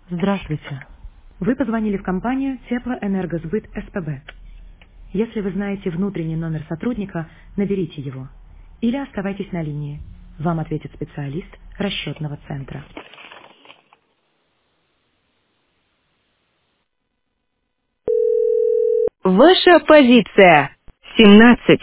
Здравствуйте. Вы позвонили в компанию Теплоэнергосбыт СПБ. Если вы знаете внутренний номер сотрудника, наберите его. Или оставайтесь на линии. Вам ответит специалист расчетного центра. Ваша позиция. 17.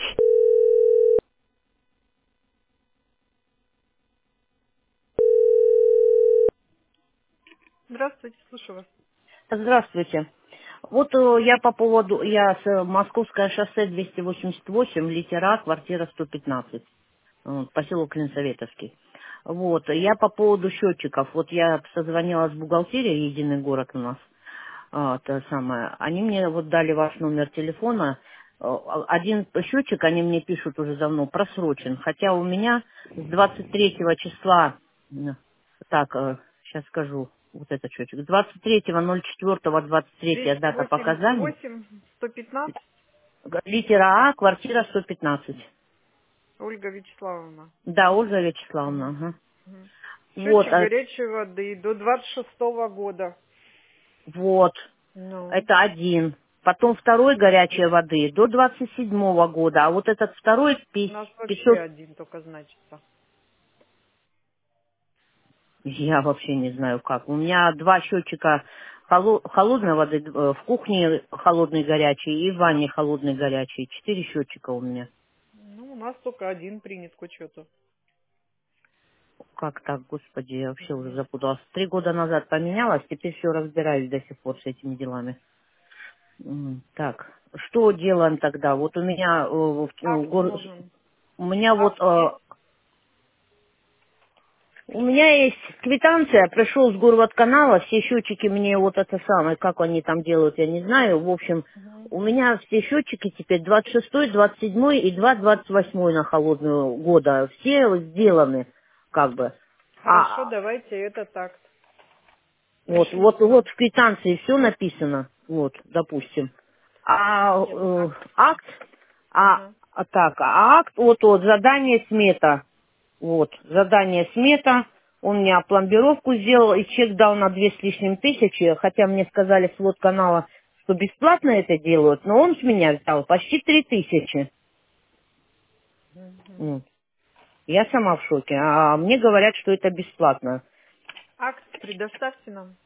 Здравствуйте, слушаю вас. Здравствуйте. Вот я по поводу, я с Московское шоссе 288, литера, квартира 115, поселок Клинсоветовский. Вот, я по поводу счетчиков. Вот я созвонилась в бухгалтерии, единый город у нас, то самое. Они мне вот дали ваш номер телефона. Один счетчик, они мне пишут уже давно, просрочен. Хотя у меня с 23 числа, так, сейчас скажу, вот этот счетчик, 23.04.23 дата показаний. 288, 115, Литера А, квартира 115. Ольга Вячеславовна. Да, Ольга Вячеславовна. Мгм, Ага. мгм. Вот, Счетчик горячей воды до 26-го года. вот, Ну, это один. Потом второй горячей воды до 27 года, а вот этот второй у нас вообще 500. один только значится. Я вообще не знаю как. У меня два счетчика холодной воды, в кухне холодный горячий и в ванне холодный горячий. 4 счетчика у меня. Ну, у нас только один принят к учету. Как так, господи, я вообще уже запуталась. 3 года назад поменялась, теперь все разбираюсь до сих пор с этими делами. Так, что делаем тогда? Вот у меня, Акт нужен. у меня вот, Акт есть? у меня есть квитанция, пришел с горводканала, все счетчики мне вот это самое, как они там делают, я не знаю. В общем, Мгм. у меня все счетчики теперь 26-й, 27-й и 2/28 на холодную года. Все сделаны, как бы. Хорошо, А давайте этот акт. Пришлите вот нам. в квитанции все написано, вот, допустим. А Нет, акт. акт, Ага. акт, вот, задание смета. Вот, задание смета. Он мне опломбировку сделал и чек дал на 2 с лишним тысячи, хотя мне сказали с вот канала, что бесплатно это делают, но он с меня взял почти 3000. Мгм. Вот. Я сама в шоке, а мне говорят, что это бесплатно. Акт предоставьте нам.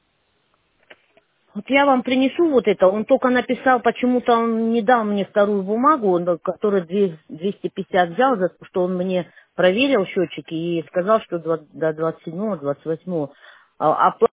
Вот я вам принесу вот это. Он только написал, почему-то он не дал мне вторую бумагу, который 250 взял, за то, что он мне проверил счетчики и сказал, что до 27-го, 28-го